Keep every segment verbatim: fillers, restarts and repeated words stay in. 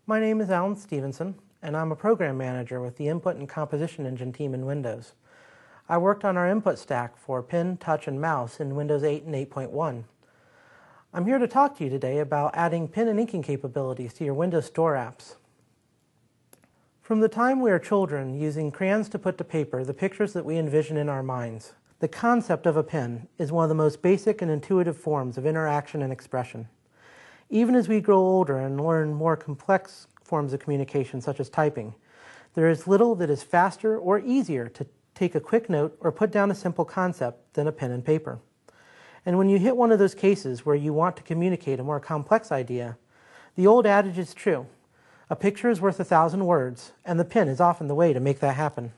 My name is Alan Stevenson, and I'm a program manager with the Input and Composition Engine team in Windows. I worked on our input stack for Pen, Touch, and Mouse in Windows eight and eight point one. I'm here to talk to you today about adding pen and inking capabilities to your Windows Store apps. From the time we are children, using crayons to put to paper the pictures that we envision in our minds, the concept of a pen is one of the most basic and intuitive forms of interaction and expression. Even as we grow older and learn more complex forms of communication, such as typing, there is little that is faster or easier to take a quick note or put down a simple concept than a pen and paper. And when you hit one of those cases where you want to communicate a more complex idea, the old adage is true. A picture is worth a thousand words, and the pen is often the way to make that happen.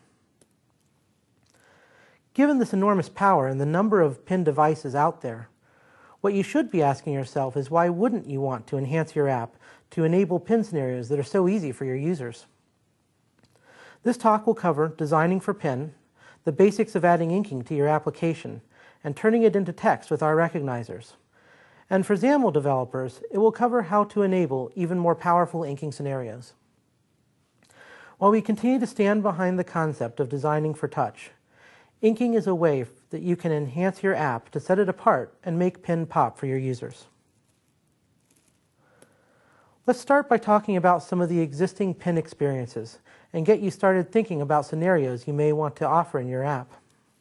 Given this enormous power and the number of pen devices out there, what you should be asking yourself is, why wouldn't you want to enhance your app to enable pen scenarios that are so easy for your users? This talk will cover designing for pen, the basics of adding inking to your application, and turning it into text with our recognizers. And for XAML developers, it will cover how to enable even more powerful inking scenarios. While we continue to stand behind the concept of designing for touch, inking is a way that you can enhance your app to set it apart and make pen pop for your users. Let's start by talking about some of the existing pen experiences and get you started thinking about scenarios you may want to offer in your app.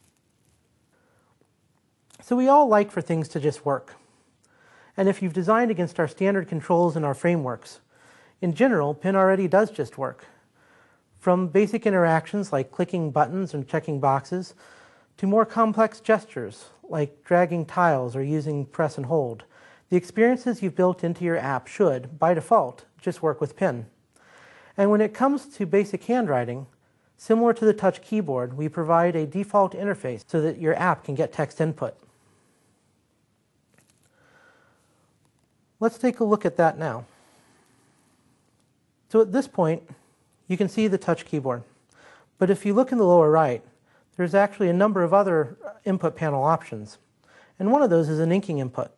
So we all like for things to just work. And if you've designed against our standard controls and our frameworks, in general, pen already does just work. From basic interactions like clicking buttons and checking boxes, to more complex gestures like dragging tiles or using press and hold, the experiences you've built into your app should, by default, just work with pen. And when it comes to basic handwriting, similar to the touch keyboard, we provide a default interface so that your app can get text input. Let's take a look at that now. So at this point, you can see the touch keyboard. But if you look in the lower right, there's actually a number of other input panel options. And one of those is an inking input.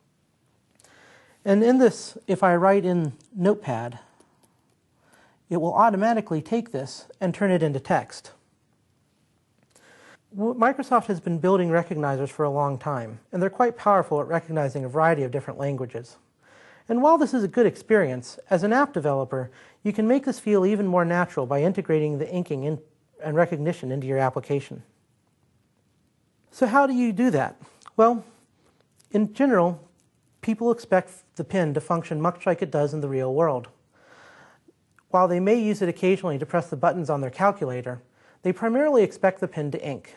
And in this, if I write in Notepad, it will automatically take this and turn it into text. Microsoft has been building recognizers for a long time, and they're quite powerful at recognizing a variety of different languages. And while this is a good experience, as an app developer, you can make this feel even more natural by integrating the inking in, and recognition into your application. So how do you do that? Well, in general, people expect the pen to function much like it does in the real world. While they may use it occasionally to press the buttons on their calculator, they primarily expect the pen to ink.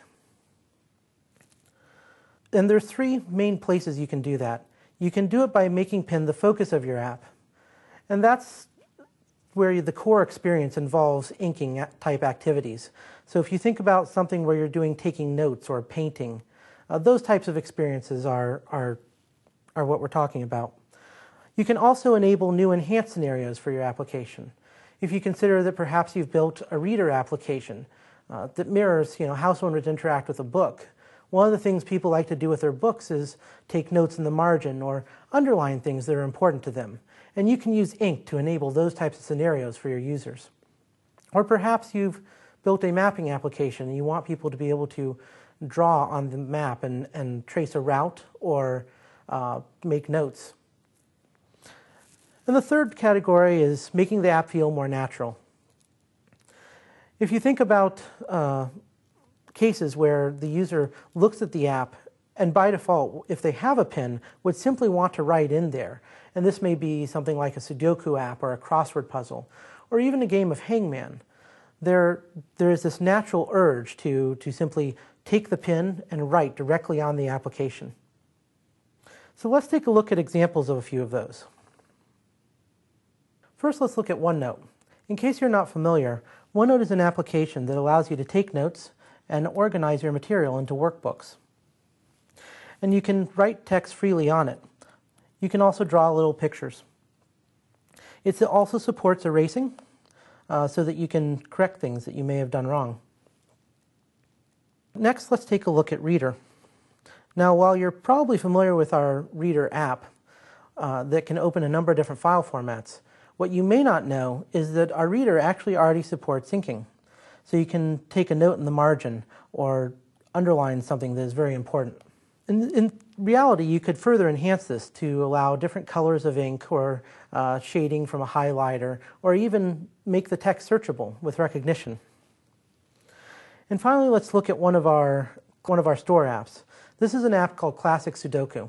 And there's three main places you can do that. You can do it by making pen the focus of your app. And that's where the core experience involves inking type activities. So if you think about something where you're doing taking notes or painting, uh, those types of experiences are, are, are what we're talking about. You can also enable new enhanced scenarios for your application. If you consider that perhaps you've built a reader application uh, that mirrors, you know, how someone would interact with a book, one of the things people like to do with their books is take notes in the margin or underline things that are important to them. And you can use ink to enable those types of scenarios for your users. Or perhaps you've built a mapping application and you want people to be able to draw on the map and, and trace a route or uh, make notes. And the third category is making the app feel more natural. If you think about uh, cases where the user looks at the app and by default, if they have a pen, would simply want to write in there. And this may be something like a Sudoku app or a crossword puzzle, or even a game of Hangman. There, there is this natural urge to, to simply take the pen and write directly on the application. So let's take a look at examples of a few of those. First, let's look at OneNote. In case you're not familiar, OneNote is an application that allows you to take notes and organize your material into workbooks. And you can write text freely on it. You can also draw little pictures. It also supports erasing, uh, so that you can correct things that you may have done wrong. Next, let's take a look at Reader. Now, while you're probably familiar with our Reader app uh, that can open a number of different file formats, What you may not know is that our reader actually already supports inking. So you can take a note in the margin or underline something that is very important. In, in reality, you could further enhance this to allow different colors of ink or uh, shading from a highlighter, or even make the text searchable with recognition. And finally, let's look at one of our, one of our store apps. This is an app called Classic Sudoku.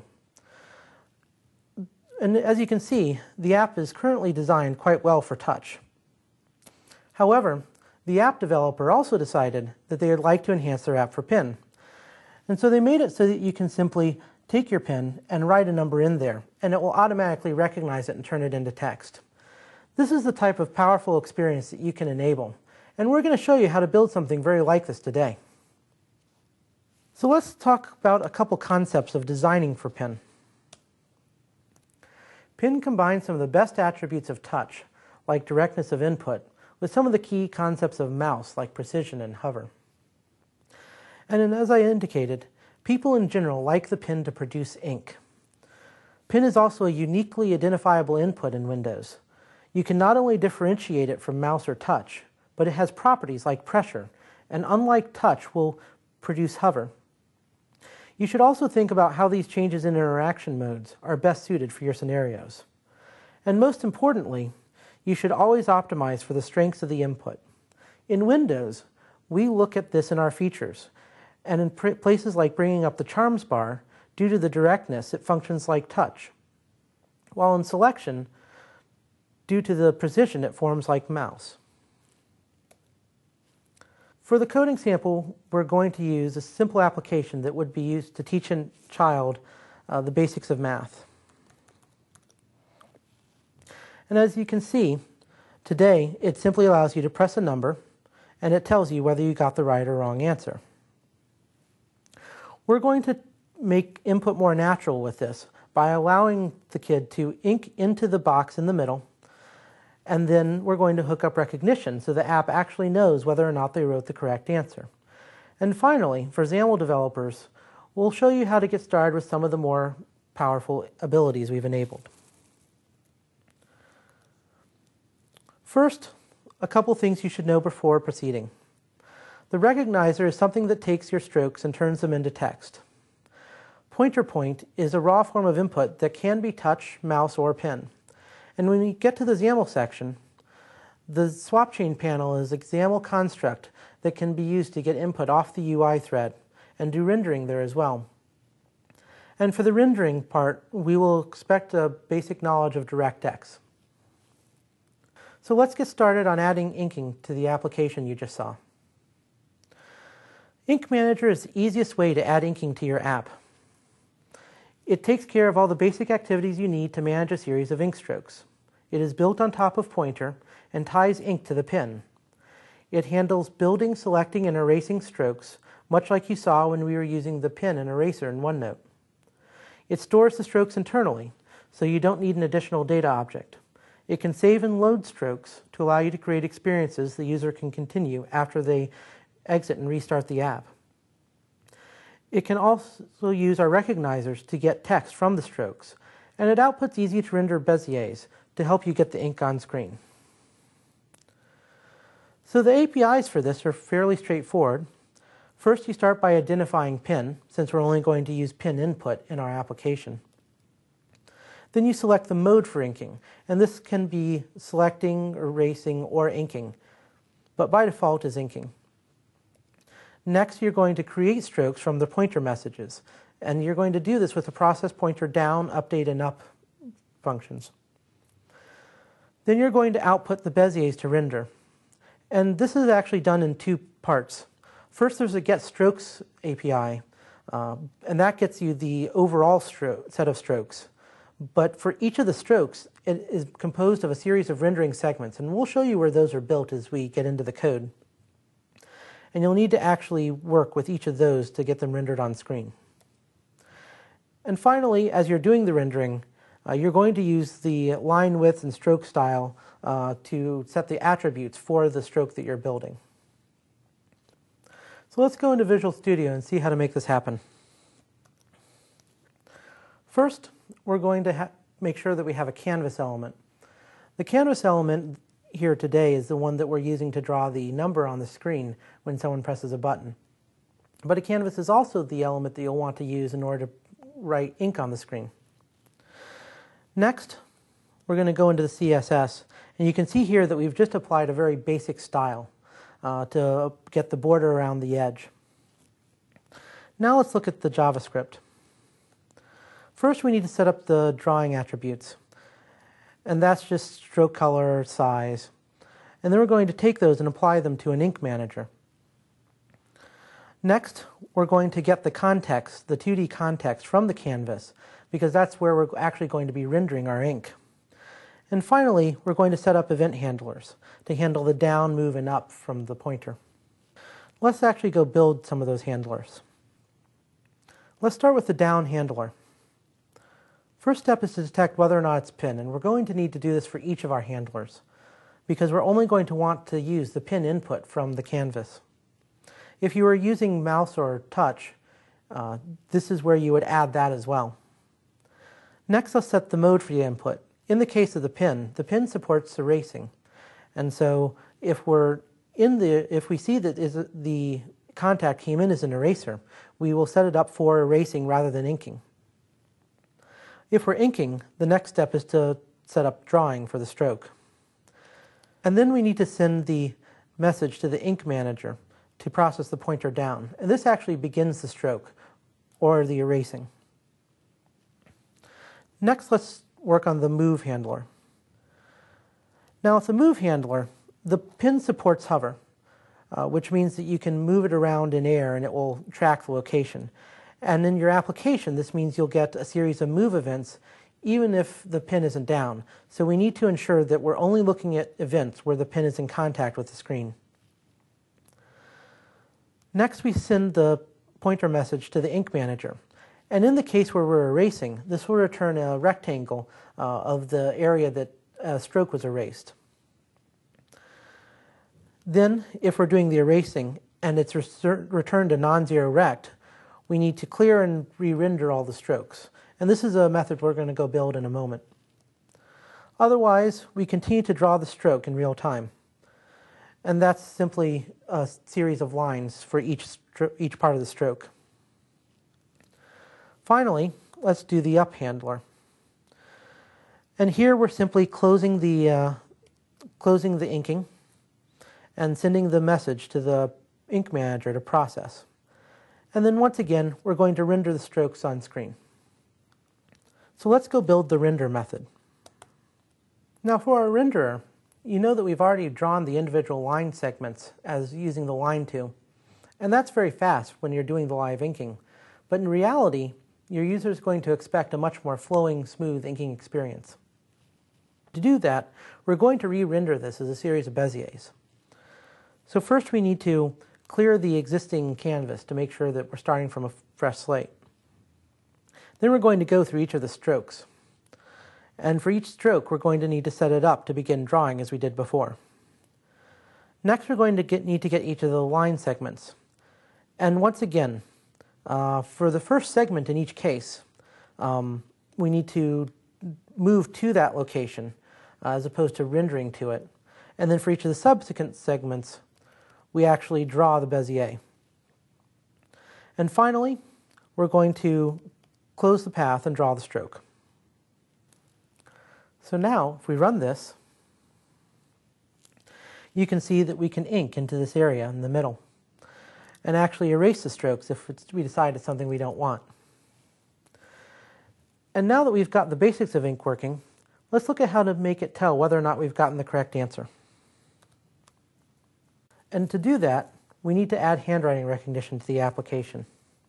And as you can see, the app is currently designed quite well for touch. However, the app developer also decided that they would like to enhance their app for pen. And so they made it so that you can simply take your pen and write a number in there, and it will automatically recognize it and turn it into text. This is the type of powerful experience that you can enable, and we're going to show you how to build something very like this today. So let's talk about a couple concepts of designing for pen. Pen combines some of the best attributes of touch, like directness of input, with some of the key concepts of mouse, like precision and hover. And as I indicated, people in general like the pen to produce ink. Pen is also a uniquely identifiable input in Windows. You can not only differentiate it from mouse or touch, but it has properties like pressure, and unlike touch, will produce hover. You should also think about how these changes in interaction modes are best suited for your scenarios. And most importantly, you should always optimize for the strengths of the input. In Windows, we look at this in our features, and in places like bringing up the charms bar, due to the directness, it functions like touch, while in selection, due to the precision, it forms like mouse. For the coding sample, we're going to use a simple application that would be used to teach a child uh, the basics of math. And as you can see, today it simply allows you to press a number, and it tells you whether you got the right or wrong answer. We're going to make input more natural with this by allowing the kid to ink into the box in the middle, and then we're going to hook up recognition so the app actually knows whether or not they wrote the correct answer. And finally, for XAML developers, we'll show you how to get started with some of the more powerful abilities we've enabled. First, a couple things you should know before proceeding. The recognizer is something that takes your strokes and turns them into text. Pointer point is a raw form of input that can be touch, mouse, or pen. And when we get to the XAML section, the swap chain panel is a XAML construct that can be used to get input off the U I thread and do rendering there as well. And for the rendering part, we will expect a basic knowledge of DirectX. So let's get started on adding inking to the application you just saw. Ink Manager is the easiest way to add inking to your app. It takes care of all the basic activities you need to manage a series of ink strokes. It is built on top of Pointer and ties ink to the pen. It handles building, selecting, and erasing strokes, much like you saw when we were using the pen and eraser in OneNote. It stores the strokes internally, so you don't need an additional data object. It can save and load strokes to allow you to create experiences the user can continue after they exit and restart the app. It can also use our recognizers to get text from the strokes, and it outputs easy-to-render Beziers to help you get the ink on screen. So the A P Is for this are fairly straightforward. First, you start by identifying pen, since we're only going to use pen input in our application. Then you select the mode for inking, and this can be selecting, erasing, or inking, but by default is inking. Next, you're going to create strokes from the pointer messages, and you're going to do this with the process pointer down, update, and up functions. Then you're going to output the Beziers to render. And this is actually done in two parts. First, there's a getStrokes A P I, uh, and that gets you the overall set of strokes. But for each of the strokes, it is composed of a series of rendering segments, and we'll show you where those are built as we get into the code. And you'll need to actually work with each of those to get them rendered on screen. And finally, as you're doing the rendering, uh, you're going to use the line width and stroke style uh, to set the attributes for the stroke that you're building. So let's go into Visual Studio and see how to make this happen. First, we're going to make sure that we have a canvas element. The canvas element here today is the one that we're using to draw the number on the screen when someone presses a button. But a canvas is also the element that you'll want to use in order to write ink on the screen. Next, we're going to go into the C S S, and you can see here that we've just applied a very basic style uh, to get the border around the edge. Now let's look at the JavaScript. First, we need to set up the drawing attributes, and that's just stroke color, size. And then we're going to take those and apply them to an ink manager. Next, we're going to get the context, the two D context from the canvas, because that's where we're actually going to be rendering our ink. And finally, we're going to set up event handlers to handle the down, move, and up from the pointer. Let's actually go build some of those handlers. Let's start with the down handler. First step is to detect whether or not it's pin, and we're going to need to do this for each of our handlers, because we're only going to want to use the pin input from the canvas. If you were using mouse or touch, uh, this is where you would add that as well. Next, let's set the mode for the input. In the case of the pin, the pin supports erasing, and so if we're in the if we see that is the contact came in as an eraser, we will set it up for erasing rather than inking. If we're inking, the next step is to set up drawing for the stroke. And then we need to send the message to the ink manager to process the pointer down. And this actually begins the stroke, or the erasing. Next, let's work on the move handler. Now, with the move handler, the pin supports hover, uh, which means that you can move it around in air and it will track the location. And in your application, this means you'll get a series of move events even if the pin isn't down. So we need to ensure that we're only looking at events where the pin is in contact with the screen. Next, we send the pointer message to the ink manager. And in the case where we're erasing, this will return a rectangle uh, of the area that a stroke was erased. Then, if we're doing the erasing and it's returned a non-zero rect, we need to clear and re-render all the strokes. And this is a method we're going to go build in a moment. Otherwise, we continue to draw the stroke in real time. And that's simply a series of lines for each, each part of the stroke. Finally, let's do the up handler. And here we're simply closing the, uh, closing the inking and sending the message to the ink manager to process. And then once again, we're going to render the strokes on screen. So let's go build the render method. Now for our renderer, you know that we've already drawn the individual line segments as using the line tool. And that's very fast when you're doing the live inking. But in reality, your user is going to expect a much more flowing, smooth inking experience. To do that, we're going to re-render this as a series of Beziers. So first we need to clear the existing canvas to make sure that we're starting from a fresh slate. Then we're going to go through each of the strokes. And for each stroke, we're going to need to set it up to begin drawing as we did before. Next, we're going to get, need to get each of the line segments. And once again, uh, for the first segment in each case, um, we need to move to that location uh, as opposed to rendering to it. And then for each of the subsequent segments, we actually draw the Bezier. And finally, we're going to close the path and draw the stroke. So now, if we run this, you can see that we can ink into this area in the middle and actually erase the strokes if it's, we decide it's something we don't want. And now that we've got the basics of ink working, let's look at how to make it tell whether or not we've gotten the correct answer. And to do that, we need to add handwriting recognition to the application.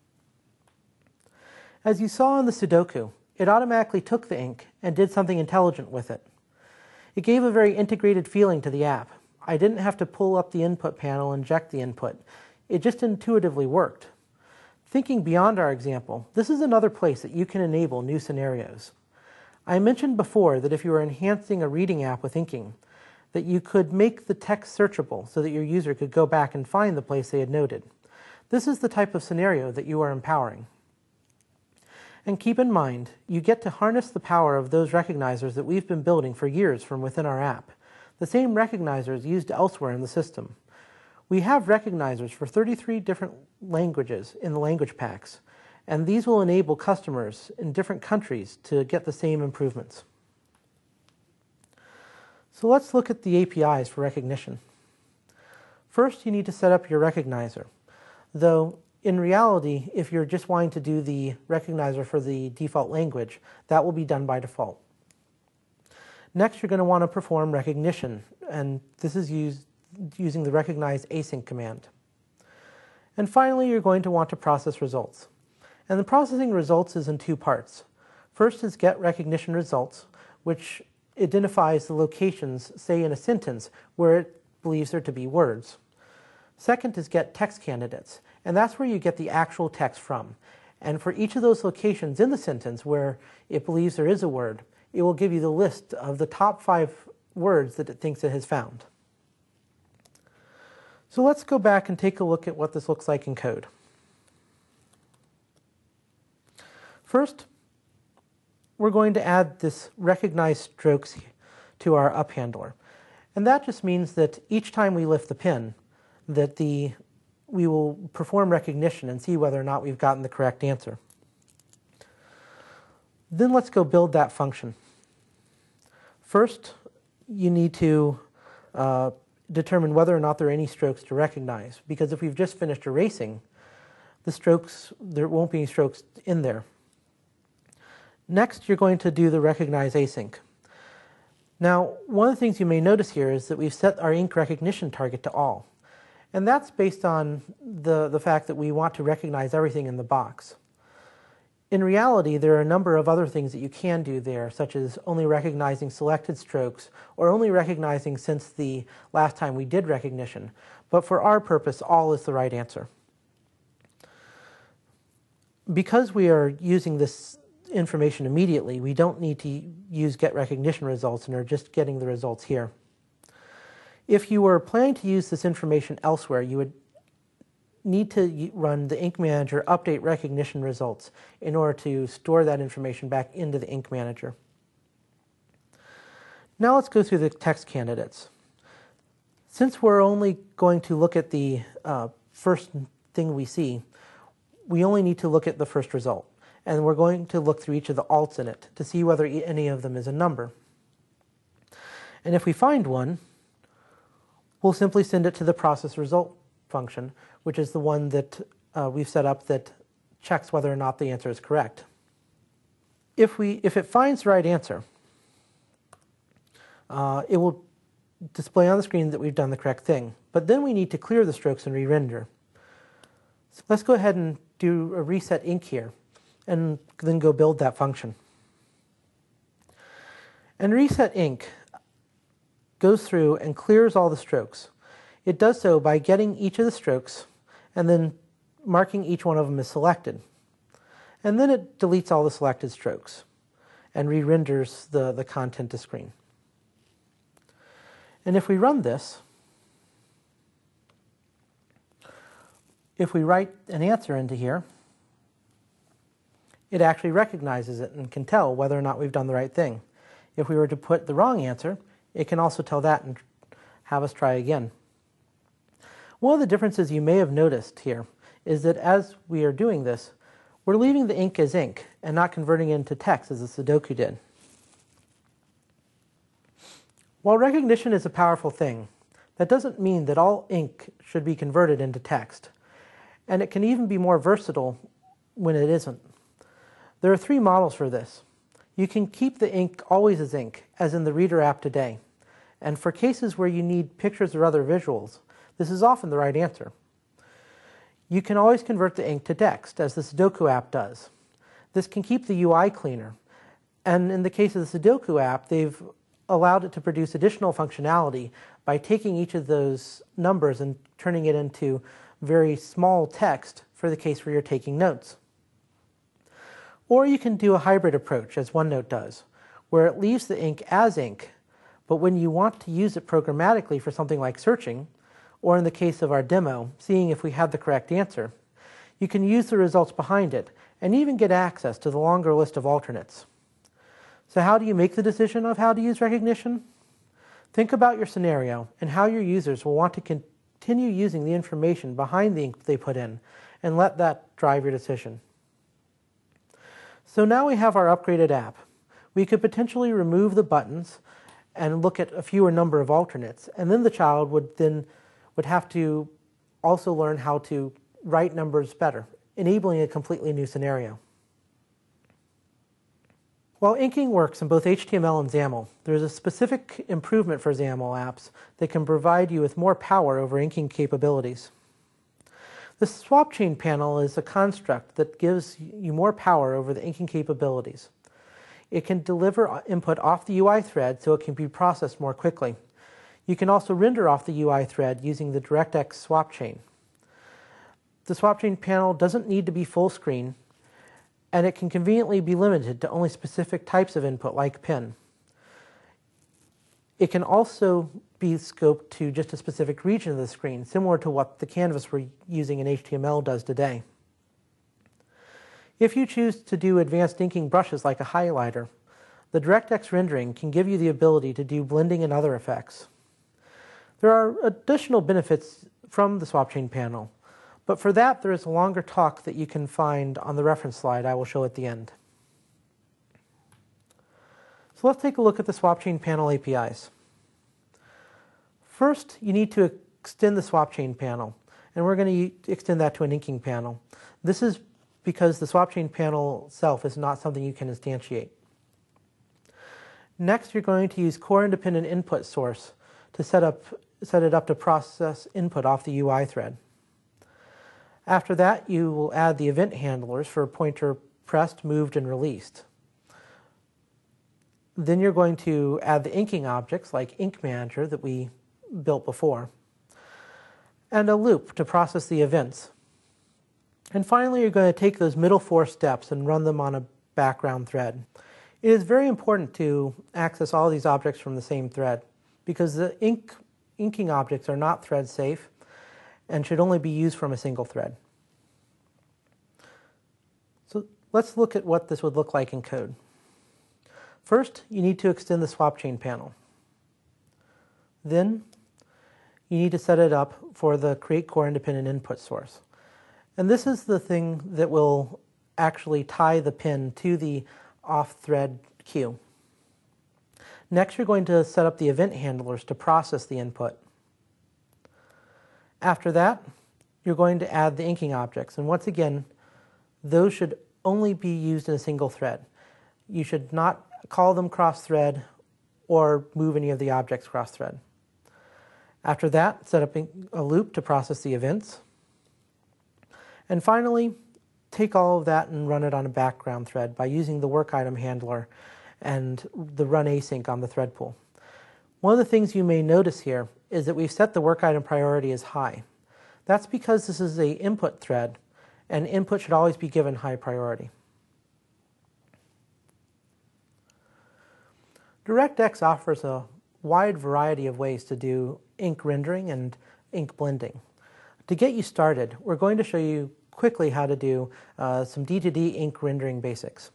As you saw in the Sudoku, it automatically took the ink and did something intelligent with it. It gave a very integrated feeling to the app. I didn't have to pull up the input panel and inject the input. It just intuitively worked. Thinking beyond our example, this is another place that you can enable new scenarios. I mentioned before that if you were enhancing a reading app with inking, that you could make the text searchable so that your user could go back and find the place they had noted. This is the type of scenario that you are empowering. And keep in mind, you get to harness the power of those recognizers that we've been building for years from within our app, the same recognizers used elsewhere in the system. We have recognizers for thirty-three different languages in the language packs, and these will enable customers in different countries to get the same improvements. So let's look at the A P Is for recognition. First, you need to set up your recognizer, though in reality, if you're just wanting to do the recognizer for the default language, that will be done by default. Next, you're going to want to perform recognition, and this is used using the recognize async command. And finally, you're going to want to process results. And the processing results is in two parts. First is get recognition results, which identifies the locations, say in a sentence, where it believes there to be words. Second is get text candidates, and that's where you get the actual text from. And for each of those locations in the sentence where it believes there is a word, it will give you the list of the top five words that it thinks it has found. So let's go back and take a look at what this looks like in code. First, we're going to add this recognize strokes to our up handler. And that just means that each time we lift the pin, that the, we will perform recognition and see whether or not we've gotten the correct answer. Then let's go build that function. First, you need to uh, determine whether or not there are any strokes to recognize, because if we've just finished erasing, the strokes, there won't be any strokes in there. Next, you're going to do the recognize async. Now, one of the things you may notice here is that we've set our ink recognition target to all. And that's based on the, the fact that we want to recognize everything in the box. In reality, there are a number of other things that you can do there, such as only recognizing selected strokes or only recognizing since the last time we did recognition. But for our purpose, all is the right answer. Because we are using this information immediately, we don't need to use get recognition results and are just getting the results here. If you were planning to use this information elsewhere, you would need to run the Ink Manager update recognition results in order to store that information back into the Ink Manager. Now let's go through the text candidates. Since we're only going to look at the uh, first thing we see, we only need to look at the first result. And we're going to look through each of the alts in it to see whether any of them is a number. And if we find one, we'll simply send it to the process result function, which is the one that uh, we've set up that checks whether or not the answer is correct. If, we, if it finds the right answer, uh, it will display on the screen that we've done the correct thing. But then we need to clear the strokes and re-render. So let's go ahead and do a reset ink here, and then go build that function. And reset ink goes through and clears all the strokes. It does so by getting each of the strokes and then marking each one of them as selected. And then it deletes all the selected strokes and re-renders the, the content to screen. And if we run this, if we write an answer into here, it actually recognizes it and can tell whether or not we've done the right thing. If we were to put the wrong answer, it can also tell that and have us try again. One of the differences you may have noticed here is that as we are doing this, we're leaving the ink as ink and not converting it into text as the Sudoku did. While recognition is a powerful thing, that doesn't mean that all ink should be converted into text. And it can even be more versatile when it isn't. There are three models for this. You can keep the ink always as ink, as in the Reader app today. And for cases where you need pictures or other visuals, this is often the right answer. You can always convert the ink to text, as the Sudoku app does. This can keep the U I cleaner. And in the case of the Sudoku app, they've allowed it to produce additional functionality by taking each of those numbers and turning it into very small text for the case where you're taking notes. Or you can do a hybrid approach, as OneNote does, where it leaves the ink as ink, but when you want to use it programmatically for something like searching, or in the case of our demo, seeing if we had the correct answer, you can use the results behind it and even get access to the longer list of alternates. So how do you make the decision of how to use recognition? Think about your scenario and how your users will want to continue using the information behind the ink they put in, and let that drive your decision. So now we have our upgraded app. We could potentially remove the buttons and look at a fewer number of alternates, and then the child would then would have to also learn how to write numbers better, enabling a completely new scenario. While inking works in both H T M L and XAML, there is a specific improvement for XAML apps that can provide you with more power over inking capabilities. The swap chain panel is a construct that gives you more power over the inking capabilities. It can deliver input off the U I thread so it can be processed more quickly. You can also render off the U I thread using the DirectX swap chain. The swap chain panel doesn't need to be full screen, and it can conveniently be limited to only specific types of input like pin. It can also be scoped to just a specific region of the screen, similar to what the canvas we're using in H T M L does today. If you choose to do advanced inking brushes like a highlighter, the DirectX rendering can give you the ability to do blending and other effects. There are additional benefits from the swap chain panel, but for that there is a longer talk that you can find on the reference slide I will show at the end. So let's take a look at the swap chain panel A P Is. First, you need to extend the swap chain panel, and we're going to extend that to an inking panel. This is because the swap chain panel itself is not something you can instantiate. Next, you're going to use core independent input source to set up set it up to process input off the U I thread. After that, you will add the event handlers for pointer pressed, moved, and released. Then you're going to add the inking objects like Ink Manager that we built before, and a loop to process the events. And finally, you're going to take those middle four steps and run them on a background thread. It is very important to access all these objects from the same thread, because the ink, inking objects are not thread safe and should only be used from a single thread. So let's look at what this would look like in code. First, you need to extend the swap chain panel. Then, you need to set it up for the create core independent input source. And this is the thing that will actually tie the pin to the off-thread queue. Next, you're going to set up the event handlers to process the input. After that, you're going to add the inking objects. And once again, those should only be used in a single thread. You should not call them cross-thread or move any of the objects cross-thread. After that, set up a loop to process the events. And finally, take all of that and run it on a background thread by using the work item handler and the run async on the thread pool. One of the things you may notice here is that we've set the work item priority as high. That's because this is an input thread, and input should always be given high priority. DirectX offers a wide variety of ways to do ink rendering and ink blending. To get you started, we're going to show you quickly how to do uh, some D two D ink rendering basics.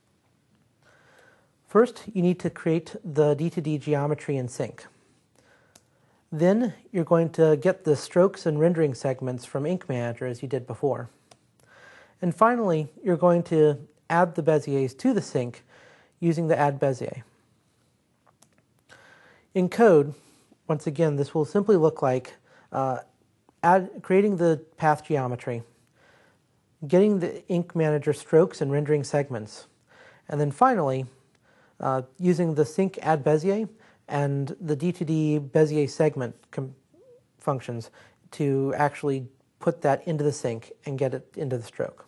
First, you need to create the D two D geometry in sync. Then you're going to get the strokes and rendering segments from Ink Manager as you did before. And finally, you're going to add the Beziers to the sync using the Add Bezier. In code, once again, this will simply look like uh, add, creating the path geometry, getting the Ink Manager strokes and rendering segments, and then finally, uh, using the sync Add Bezier and the D two D Bezier segment functions to actually put that into the sync and get it into the stroke.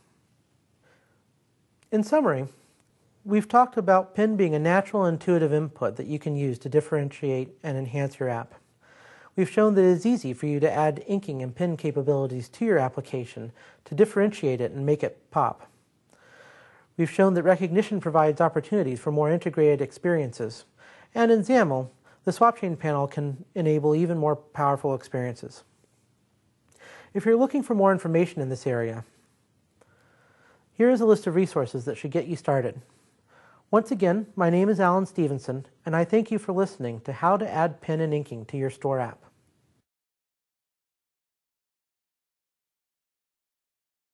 In summary, we've talked about Pin being a natural and intuitive input that you can use to differentiate and enhance your app. We've shown that it is easy for you to add inking and Pin capabilities to your application to differentiate it and make it pop. We've shown that recognition provides opportunities for more integrated experiences. And in XAML, the swap chain panel can enable even more powerful experiences. If you're looking for more information in this area, Here is a list of resources that should get you started. Once again, my name is Alan Stevenson, and I thank you for listening to How to Add Pen and Inking to your Store app.